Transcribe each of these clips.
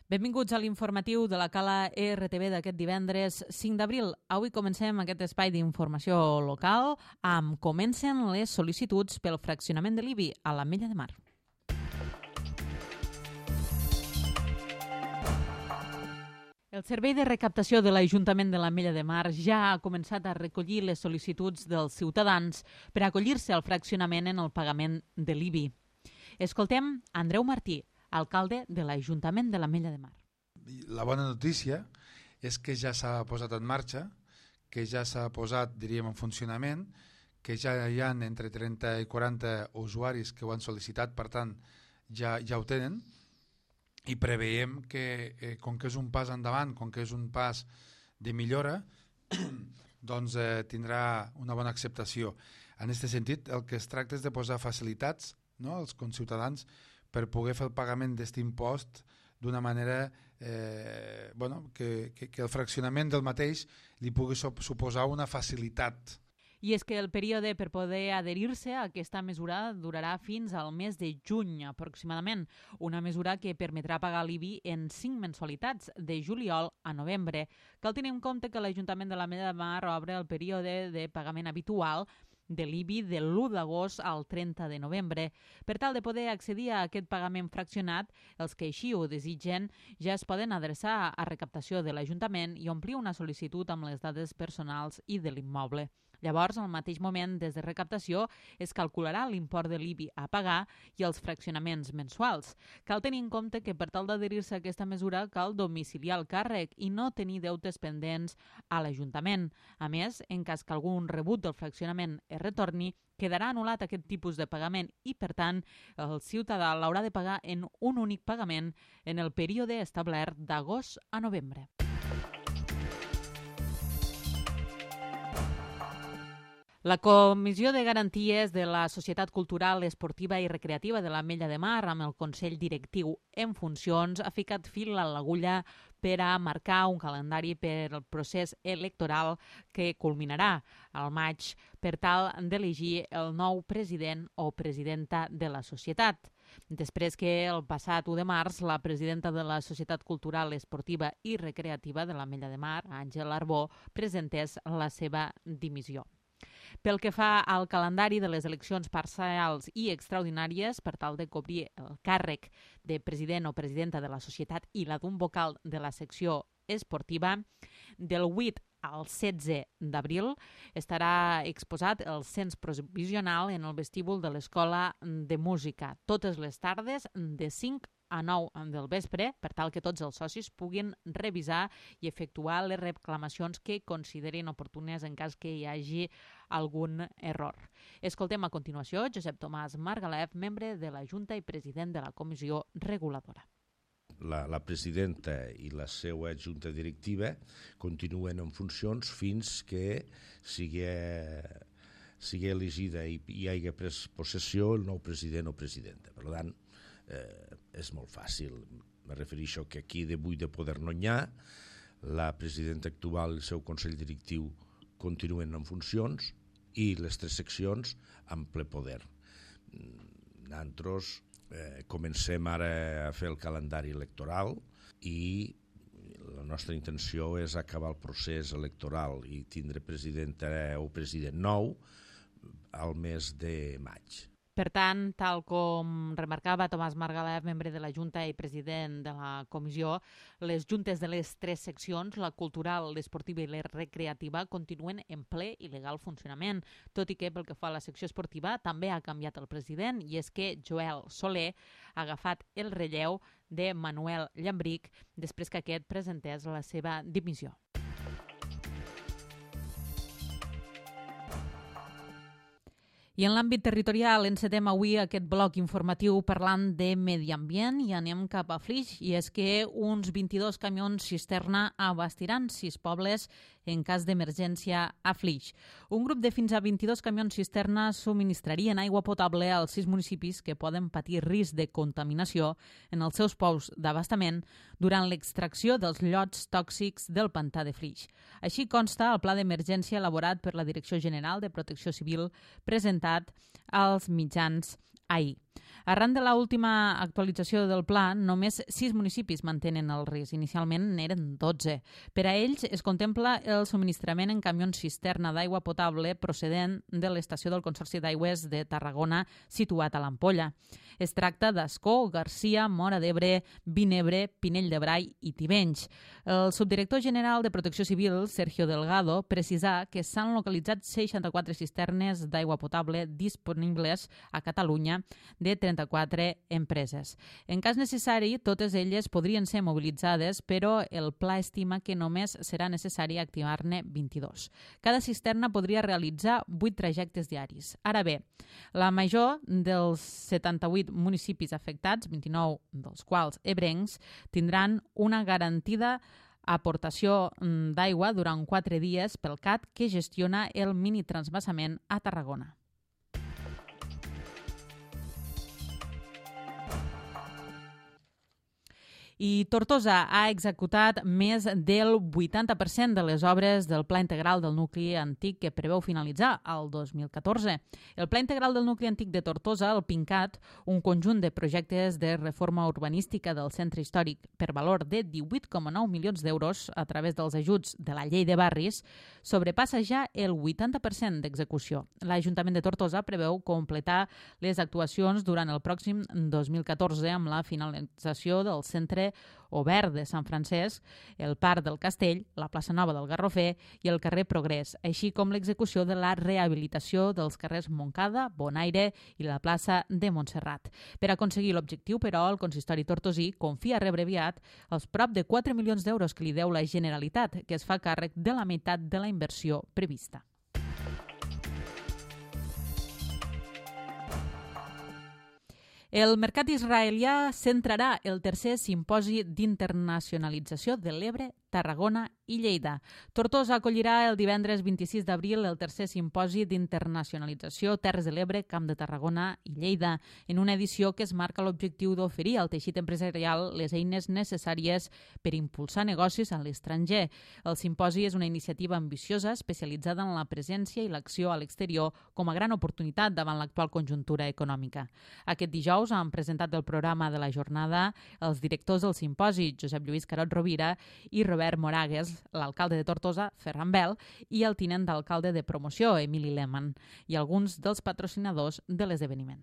Benvinguts a l'informatiu de la Cala RTV d'aquest divendres 5 d'abril. Avui comencem aquest espai d'informació local amb comencen les sol·licituds pel fraccionament de l'IBI a l'Ametlla de Mar. El Servei de Recaptació de l'Ajuntament de l'Ametlla de Mar ja ha començat a recollir les sol·licituds dels ciutadans per acollir-se al fraccionament en el pagament de l'IBI. Escoltem Andreu Martí, alcalde de l'Ajuntament de l'Ametlla de Mar. La bona notícia és que ja s'ha posat en marxa, que ja s'ha posat, diríem, en funcionament, que ja hi ha entre 30 i 40 usuaris que ho han sol·licitat, per tant, ja ho tenen, i preveiem que, com que és un pas endavant, com que és un pas de millora, doncs tindrà una bona acceptació. En aquest sentit, el que es tracta és de posar facilitats, no?, als conciutadans per poder fer el pagament d'aquest impost d'una manera que el fraccionament del mateix li pugui suposar una facilitat. I és que el període per poder adherir-se a aquesta mesura durarà fins al mes de juny aproximadament, una mesura que permetrà pagar l'IBI en 5 mensualitats, de juliol a novembre. Cal tenir en compte que l'Ajuntament de l'Ametlla de Mar obre el període de pagament habitual de l'IBI de l'1 d'agost al 30 de novembre. Per tal de poder accedir a aquest pagament fraccionat, els que així ho desitgen ja es poden adreçar a recaptació de l'Ajuntament i omplir una sol·licitud amb les dades personals i de l'immoble. Llavors, al mateix moment, des de recaptació, es calcularà l'import de l'IBI a pagar i els fraccionaments mensuals. Cal tenir en compte que per tal d'adherir-se a aquesta mesura cal domiciliar el càrrec i no tenir deutes pendents a l'Ajuntament. A més, en cas que algun rebut del fraccionament es retorni, quedarà anul·lat aquest tipus de pagament i, per tant, el ciutadà l'haurà de pagar en un únic pagament en el període establert d'agost a novembre. La Comissió de Garanties de la Societat Cultural, Esportiva i Recreativa de l'Ametlla de Mar, amb el Consell Directiu en funcions, ha ficat fil a l'agulla per a marcar un calendari per al procés electoral que culminarà al maig per tal d'elegir el nou president o presidenta de la societat. Després que el passat 1 de març la presidenta de la Societat Cultural, Esportiva i Recreativa de l'Ametlla de Mar, Àngela Arbó, presentés la seva dimissió. Pel que fa al calendari de les eleccions parcials i extraordinàries, per tal de cobrir el càrrec de president o presidenta de la societat i la d'un vocal de la secció esportiva, del 8 al 16 d'abril estarà exposat el cens provisional en el vestíbul de l'Escola de Música, totes les tardes de 5 a 9 del vespre, per tal que tots els socis puguin revisar i efectuar les reclamacions que considerin oportunes en cas que hi hagi algun error. Escoltem a continuació Josep Tomàs Margalef, membre de la Junta i president de la Comissió Reguladora. La presidenta i la seva junta directiva continuen en funcions fins que sigui elegida i hi hagi pres possessió el nou president o presidenta. Per tant, és molt fàcil. Me refereixo que aquí de buit de poder no n'hi ha, la presidenta actual i el seu consell directiu continuen en funcions i les 3 seccions amb ple poder. Nosaltres comencem ara a fer el calendari electoral i la nostra intenció és acabar el procés electoral i tindre presidenta o president nou al mes de maig. Per tant, tal com remarcava Tomàs Margalef, membre de la Junta i president de la Comissió, les juntes de les 3 seccions, la cultural, l'esportiva i la recreativa, continuen en ple i legal funcionament, tot i que pel que fa a la secció esportiva també ha canviat el president i és que Joel Soler ha agafat el relleu de Manuel Llambric després que aquest presentés la seva dimissió. I en l'àmbit territorial encetem avui aquest bloc informatiu parlant de medi ambient i anem cap a Flix. I és que uns 22 camions cisterna abastiran 6 pobles en cas d'emergència a Flix. Un grup de fins a 22 camions cisterna subministrarien aigua potable als 6 municipis que poden patir risc de contaminació en els seus pous d'abastament durant l'extracció dels llots tòxics del pantà de Flix. Així consta el pla d'emergència elaborat per la Direcció General de Protecció Civil presentat als mitjans ahir. Arran de l'última actualització del pla, només 6 municipis mantenen el risc. Inicialment n'eren 12. Per a ells es contempla el subministrament en camions cisterna d'aigua potable procedent de l'estació del Consorci d'Aigües de Tarragona situat a l'Ampolla. Es tracta d'Ascó, Garcia, Móra d'Ebre, Vinebre, Pinell de Brai i Tivenys. El subdirector general de Protecció Civil, Sergio Delgado, precisà que s'han localitzat 64 cisternes d'aigua potable disponibles a Catalunya de 34 empreses. En cas necessari, totes elles podrien ser mobilitzades, però el pla estima que només serà necessari activar-ne 22. Cada cisterna podria realitzar 8 trajectes diaris. Ara bé, la major dels 78 municipis afectats, 29 dels quals ebrencs, tindran una garantida aportació d'aigua durant 4 dies pel CAT que gestiona el minitransvasament a Tarragona. I Tortosa ha executat més del 80% de les obres del Pla Integral del Nucli Antic que preveu finalitzar el 2014. El Pla Integral del Nucli Antic de Tortosa, el PINCAT, un conjunt de projectes de reforma urbanística del centre històric per valor de 18,9 milions d'euros a través dels ajuts de la Llei de Barris, sobrepassa ja el 80% d'execució. L'Ajuntament de Tortosa preveu completar les actuacions durant el pròxim 2014 amb la finalització del centre obert de Sant Francesc, el Parc del Castell, la plaça Nova del Garrofer i el carrer Progrés, així com l'execució de la rehabilitació dels carrers Montcada, Bonaire i la plaça de Montserrat. Per aconseguir l'objectiu, però, el consistori tortosí confia rebre aviat els prop de 4 milions d'euros que li deu la Generalitat, que es fa càrrec de la meitat de la inversió prevista. El mercat israelià centrarà el tercer simposi d'internacionalització de l'Ebre, Tarragona i Lleida. Tortosa acollirà el divendres 26 d'abril el tercer simposi d'internacionalització Terres de l'Ebre, Camp de Tarragona i Lleida, en una edició que es marca l'objectiu d'oferir al teixit empresarial les eines necessàries per impulsar negocis a l'estranger. El simposi és una iniciativa ambiciosa especialitzada en la presència i l'acció a l'exterior com a gran oportunitat davant l'actual conjuntura econòmica. Aquest dijous han presentat el programa de la jornada els directors del simposi, Josep Lluís Carot Rovira i Robert Moragues, l'alcalde de Tortosa, Ferran Bel, i el tinent d'alcalde de promoció, Emili Lehmann, i alguns dels patrocinadors de l'esdeveniment.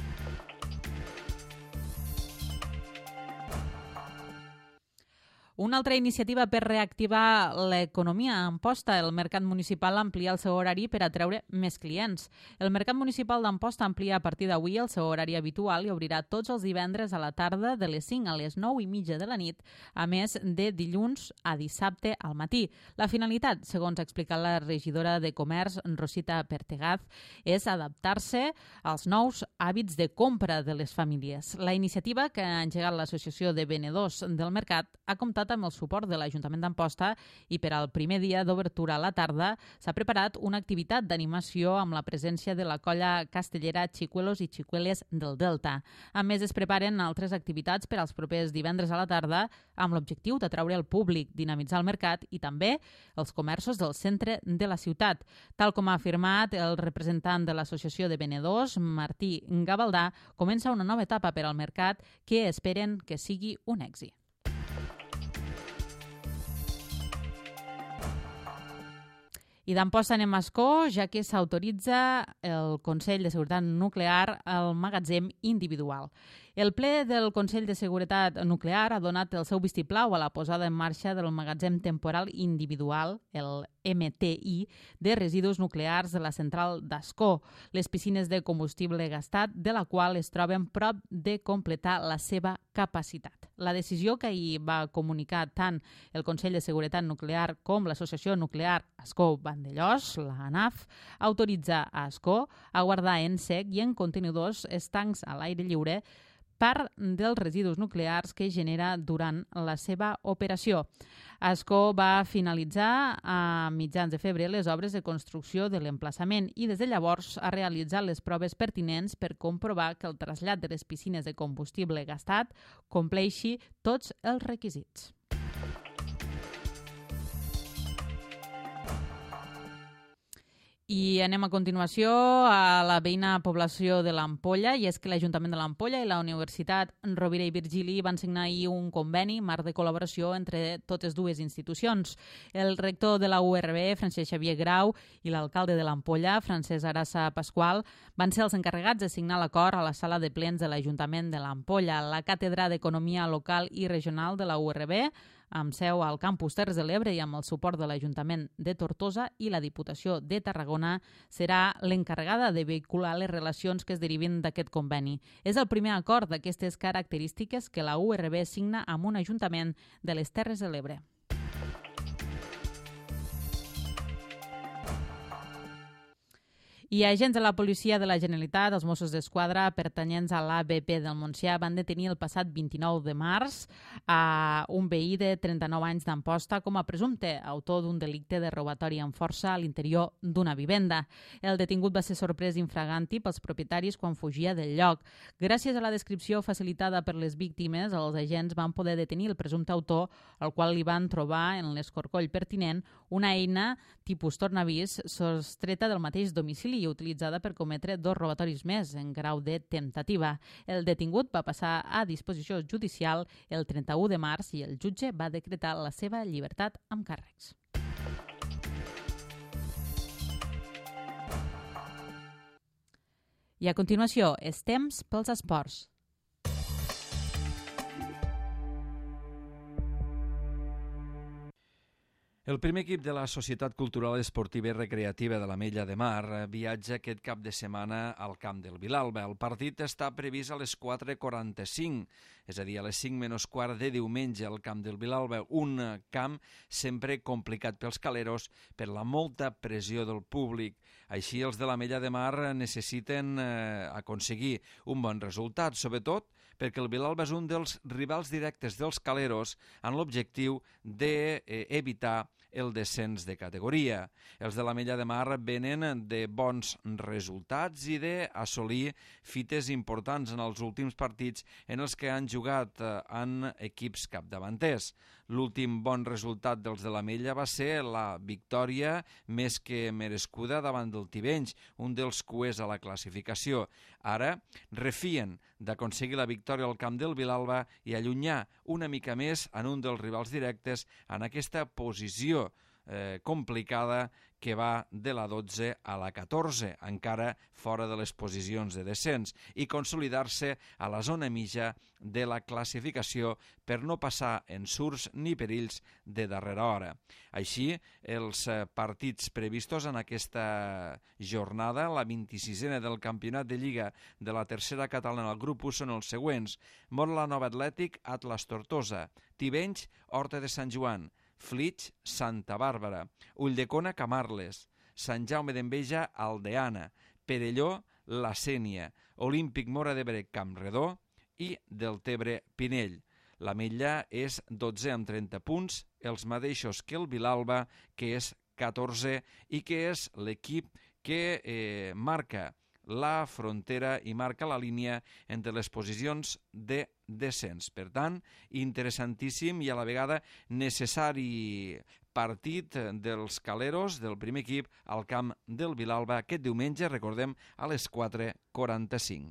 Una altra iniciativa per reactivar l'economia Amposta. El Mercat Municipal amplia el seu horari per atreure més clients. El Mercat Municipal d'Amposta amplia a partir d'avui el seu horari habitual i obrirà tots els divendres a la tarda de les 5 a les 9:30 de la nit, a més de dilluns a dissabte al matí. La finalitat, segons ha explicat la regidora de Comerç, Rosita Pertegaz, és adaptar-se als nous hàbits de compra de les famílies. La iniciativa, que ha engegat l'Associació de Venedors del Mercat, ha comptat amb el suport de l'Ajuntament d'Amposta i per al primer dia d'obertura a la tarda s'ha preparat una activitat d'animació amb la presència de la colla castellera Xicuelos i Xicueles del Delta. A més, es preparen altres activitats per als propers divendres a la tarda amb l'objectiu d'atraure el públic, dinamitzar el mercat i també els comerços del centre de la ciutat. Tal com ha afirmat el representant de l'Associació de Venedors, Martí Gavaldà, comença una nova etapa per al mercat que esperen que sigui un èxit. I d'Amposta anem a Ascó, ja que s'autoritza el Consell de Seguretat Nuclear al magatzem individual. El ple del Consell de Seguretat Nuclear ha donat el seu vistiplau a la posada en marxa del magatzem temporal individual, el MTI, de residus nuclears de la central d'Ascó, les piscines de combustible gastat, de la qual es troben prop de completar la seva capacitat. La decisió que ahir va comunicar tant el Consell de Seguretat Nuclear com l'Associació Nuclear Ascó-Vandellós, la ANAF, autoritza a Ascó a guardar en sec i en contenidors estancs a l'aire lliure part dels residus nuclears que genera durant la seva operació. Ascó va finalitzar a mitjans de febrer les obres de construcció de l'emplaçament i des de llavors ha realitzat les proves pertinents per comprovar que el trasllat de les piscines de combustible gastat compleixi tots els requisits. I anem a continuació a la veïna població de l'Ampolla, i és que l'Ajuntament de l'Ampolla i la Universitat Rovira i Virgili van signar ahir un conveni marc de col·laboració entre totes dues institucions. El rector de la URB, Francesc Xavier Grau, i l'alcalde de l'Ampolla, Francesc Arassa Pasqual, van ser els encarregats de signar l'acord a la sala de plens de l'Ajuntament de l'Ampolla. La Càtedra d'Economia Local i Regional de la URB, amb seu al campus Terres de l'Ebre i amb el suport de l'Ajuntament de Tortosa i la Diputació de Tarragona, serà l'encarregada de vehicular les relacions que es derivin d'aquest conveni. És el primer acord d'aquestes característiques que la URB signa amb un ajuntament de les Terres de l'Ebre. I agents de la Policia de la Generalitat, els Mossos d'Esquadra, pertanyents a l'ABP del Montsià, van detenir el passat 29 de març a un veí de 39 anys d'Amposta com a presumpte autor d'un delicte de robatori amb força a l'interior d'una vivenda. El detingut va ser sorprès infraganti pels propietaris quan fugia del lloc. Gràcies a la descripció facilitada per les víctimes, els agents van poder detenir el presumpte autor, al qual li van trobar en l'escorcoll pertinent una eina tipus tornavís sostreta del mateix domicili i utilitzada per cometre 2 robatoris més en grau de temptativa. El detingut va passar a disposició judicial el 31 de març i el jutge va decretar la seva llibertat amb càrrecs. I a continuació, és temps pels esports. El primer equip de la Societat Cultural Esportiva i Recreativa de l'Ametlla de Mar viatja aquest cap de setmana al camp del Vilalba. El partit està previst a les 4:45, és a dir, a les 5 menys quart de diumenge al camp del Vilalba, un camp sempre complicat pels caleros per la molta pressió del públic. Així, els de l'Ametlla de Mar necessiten aconseguir un bon resultat, sobretot perquè el Vilalba és un dels rivals directes dels caleros amb l'objectiu d'evitar el descens de categoria. Els de l'Ametlla de Mar venen de bons resultats i d'assolir fites importants en els últims partits en els que han jugat en equips capdavanters. L'últim bon resultat dels de l'Ametlla va ser la victòria més que merescuda davant del Tivenys, un dels cuers a la classificació. Ara refien d'aconseguir la victòria al camp del Vilalba i allunyar una mica més en un dels rivals directes en aquesta posició complicada que va de la 12 a la 14, encara fora de les posicions de descens, i consolidar-se a la zona mitja de la classificació per no passar ensurts ni perills de darrera hora. Així, els partits previstos en aquesta jornada, la 26a del Campionat de Lliga de la tercera catalana al grup 1, són els següents: Mont-la Nova Atlètic, Atlas Tortosa; Tivenys, Horta de Sant Joan; Flix, Santa Bàrbara; Ulldecona, Camarles; Sant Jaume d'Enveja, Aldeana; Perelló, La Sénia; Olímpic Móra d'Ebre, Campredó; i Deltebre, Pinell. L'Ametlla és 12 amb 30 punts, els mateixos que el Vilalba, que és 14, i que és l'equip que marca la frontera i marca la línia entre les posicions de descens. Per tant, interessantíssim i a la vegada necessari partit dels caleros del primer equip al camp del Vilalba aquest diumenge, recordem, a les 4:45.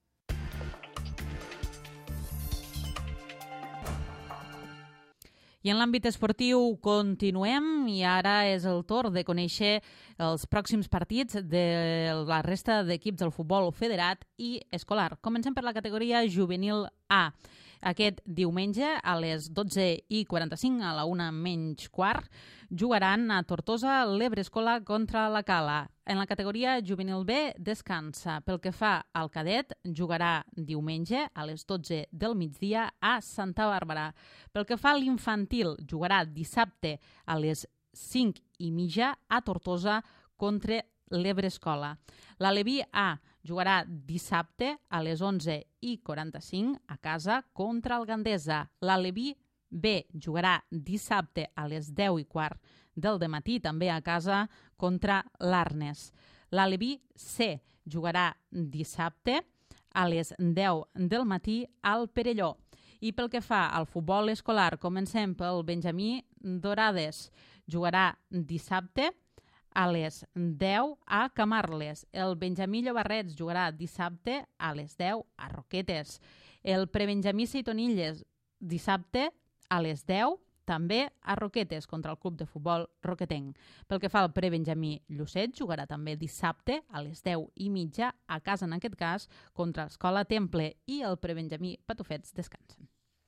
I en l'àmbit esportiu continuem i ara és el torn de conèixer els pròxims partits de la resta d'equips del futbol federat i escolar. Comencem per la categoria juvenil A. Aquest diumenge a les 12:45, a la 1:15, jugaran a Tortosa l'Ebre Escola contra la Cala. En la categoria juvenil B descansa. Pel que fa al cadet, jugarà diumenge a les 12 del migdia a Santa Bàrbara. Pel que fa a l'infantil, jugarà dissabte a les 5:30 a Tortosa contra l'Ebre Escola. L'Aleví A jugarà dissabte a les 11:45 a casa contra el Gandesa. L'Aleví B jugarà dissabte a les 10:15 del dematí, també a casa contra l'Arnes. L'Aleví C jugarà dissabte a les 10 del matí al Perelló. I pel que fa al futbol escolar, comencem pel Benjamí Dorades. Jugarà dissabte a les 10 a Camarles. El Benjamí Llobarrets jugarà dissabte a les 10 a Roquetes. El Prebenjamí Seitonilles dissabte a les 10 també a Roquetes contra el club de futbol roquetenc. Pel que fa al Prebenjamí Llucet, jugarà també dissabte a les 10:30 a casa, en aquest cas, contra l'Escola Temple, i el Prebenjamí Patufets descansen.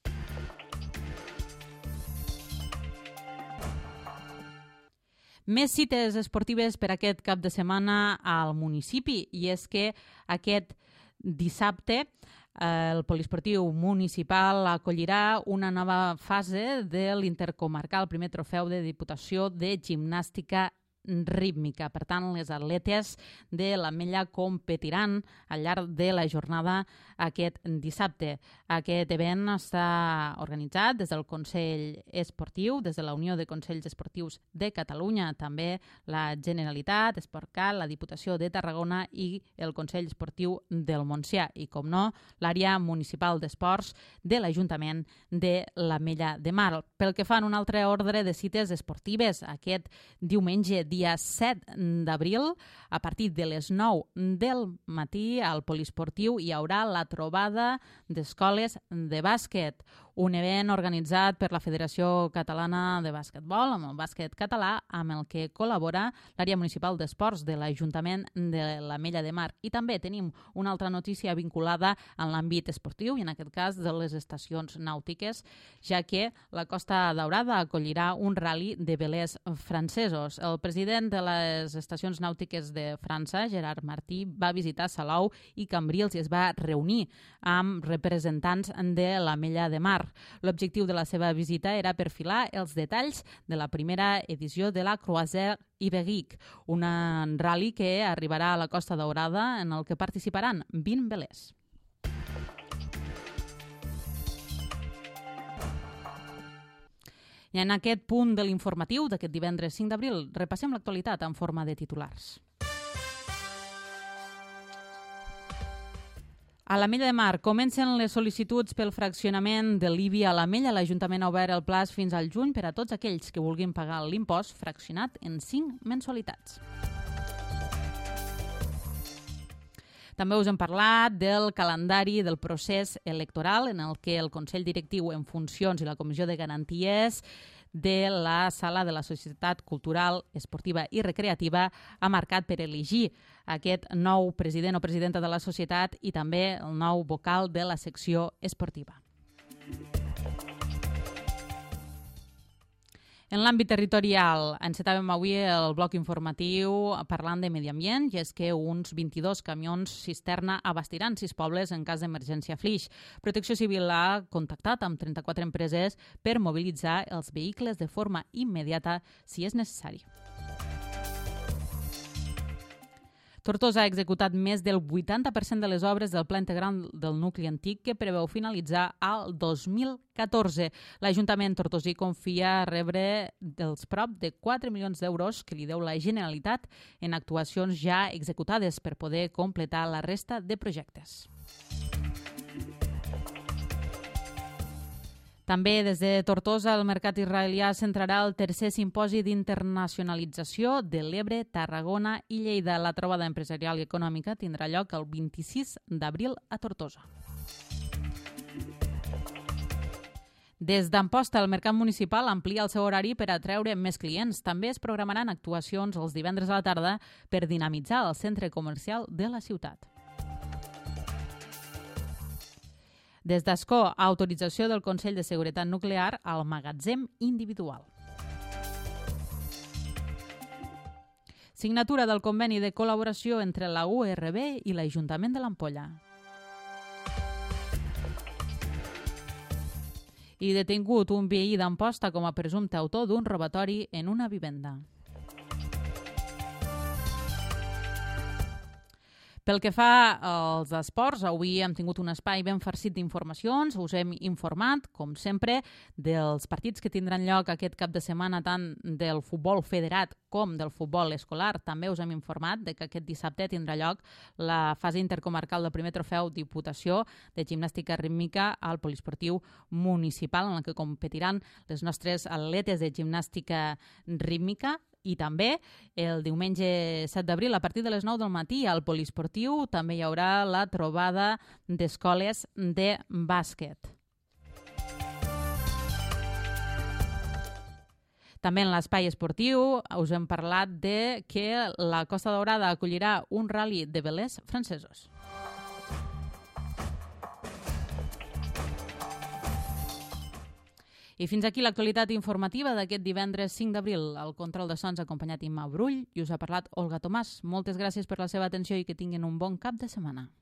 Més cites esportives per aquest cap de setmana al municipi, i és que aquest dissabte el poliesportiu municipal acollirà una nova fase de l'intercomarcal, primer trofeu de Diputació de Gimnàstica Rítmica. Per tant, les atletes de l'Ametlla competiran al llarg de la jornada aquest dissabte. Aquest event està organitzat des del Consell Esportiu, des de la Unió de Consells Esportius de Catalunya, també la Generalitat, Esportcat, la Diputació de Tarragona i el Consell Esportiu del Montsià i, com no, l'àrea municipal d'esports de l'Ajuntament de l'Ametlla de Mar. Pel que fa en un altre ordre de cites esportives, aquest diumenge, dia 7 d'abril, a partir de les 9 del matí, al poliesportiu hi haurà la trobada d'escoles de bàsquet, un event organitzat per la Federació Catalana de Bàsquetbol, amb el bàsquet català, amb el que col·labora l'àrea municipal d'esports de l'Ajuntament de l'Ametlla de Mar. I també tenim una altra notícia vinculada en l'àmbit esportiu, i en aquest cas de les estacions nàutiques, ja que la Costa Daurada acollirà un ral·li de velers francesos. El president de les estacions nàutiques de França, Gerard Martí, va visitar Salou i Cambrils i es va reunir amb representants de l'Ametlla de Mar. L'objectiu de la seva visita era perfilar els detalls de la primera edició de la Croisière Ibérique, un ral·li que arribarà a la Costa Daurada en el que participaran 20 velers. I en aquest punt de l'informatiu d'aquest divendres 5 d'abril repassem l'actualitat en forma de titulars. A l'Ametlla de Mar comencen les sol·licituds pel fraccionament de l'IBI a l'Ametlla. L'Ajuntament ha obert el plaç fins al juny per a tots aquells que vulguin pagar l'impost fraccionat en 5 mensualitats. També us hem parlat del calendari del procés electoral en el que el Consell Directiu en Funcions i la Comissió de Garanties de la Sala de la Societat Cultural, Esportiva i Recreativa ha marcat per elegir aquest nou president o presidenta de la societat i també el nou vocal de la secció esportiva. En l'àmbit territorial, encetàvem avui el bloc informatiu parlant de medi ambient, i és que uns 22 camions cisterna abastiran 6 pobles en cas d'emergència Flix. Protecció Civil ha contactat amb 34 empreses per mobilitzar els vehicles de forma immediata si és necessari. Tortosa ha executat més del 80% de les obres del Pla Integral del nucli antic que preveu finalitzar al 2014. L'Ajuntament tortosí confia rebre dels prop de 4 milions d'euros que li deu la Generalitat en actuacions ja executades per poder completar la resta de projectes. També des de Tortosa, el mercat israelià centrarà el tercer simposi d'internacionalització de l'Ebre, Tarragona i Lleida. La trobada empresarial i econòmica tindrà lloc el 26 d'abril a Tortosa. Des d'Amposta, el mercat municipal amplia el seu horari per atreure més clients. També es programaran actuacions els divendres a la tarda per dinamitzar el centre comercial de la ciutat. Des d'Ascó, autorització del Consell de Seguretat Nuclear al magatzem individual. Signatura del conveni de col·laboració entre la URB i l'Ajuntament de l'Ampolla. I detingut un veí d'Amposta com a presumpte autor d'un robatori en una vivenda. Pel que fa als esports, avui hem tingut un espai ben farcit d'informacions. Us hem informat, com sempre, dels partits que tindran lloc aquest cap de setmana, tant del futbol federat com del futbol escolar. També us hem informat de que aquest dissabte tindrà lloc la fase intercomarcal del primer trofeu Diputació de Gimnàstica Rítmica al poliesportiu municipal, en el que competiran les nostres atletes de gimnàstica rítmica. I també el diumenge 7 d'abril, a partir de les 9 del matí, al Poliesportiu també hi haurà la trobada d'escoles de bàsquet. També en l'espai esportiu us hem parlat de que la Costa Daurada acollirà un ral·li de velers francesos. I fins aquí l'actualitat informativa d'aquest divendres 5 d'abril. El control de sons ha acompanyat Imma Brull i us ha parlat Olga Tomàs. Moltes gràcies per la seva atenció i que tinguin un bon cap de setmana.